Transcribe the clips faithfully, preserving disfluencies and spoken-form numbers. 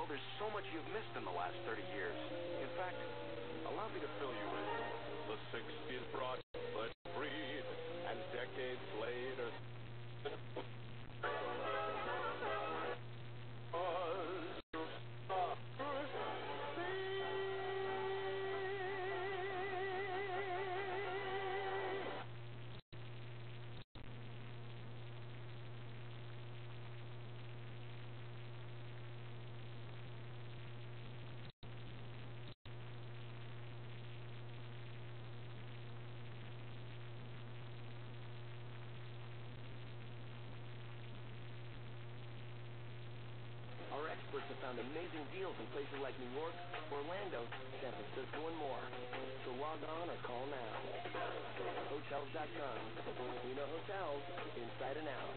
know there's so much you've missed in the last thirty years. In fact, allow me to fill you in. The sixties brought the breed, and decades later... Our experts have found amazing deals in places like New York, Orlando, San Francisco, and more. So log on or call now. Hotels dot com. We know hotels inside and out.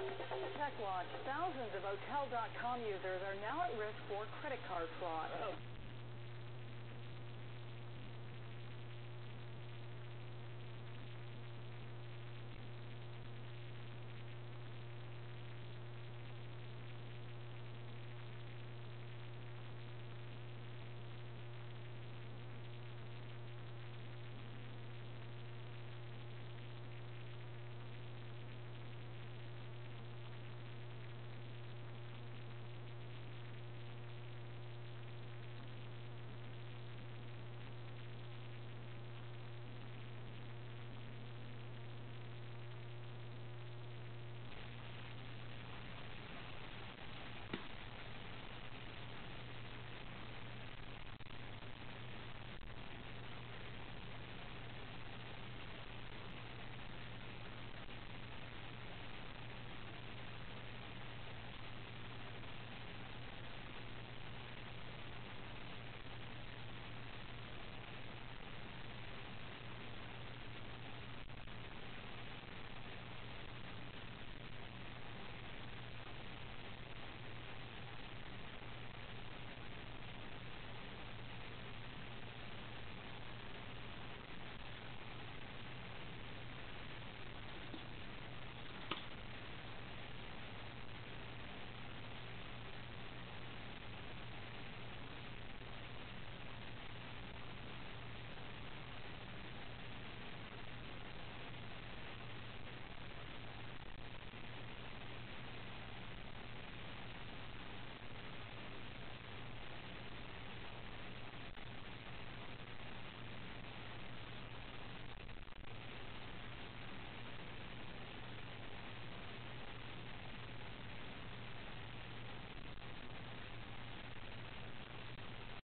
TechWatch. Thousands of Hotel dot com users are now at risk for credit card fraud.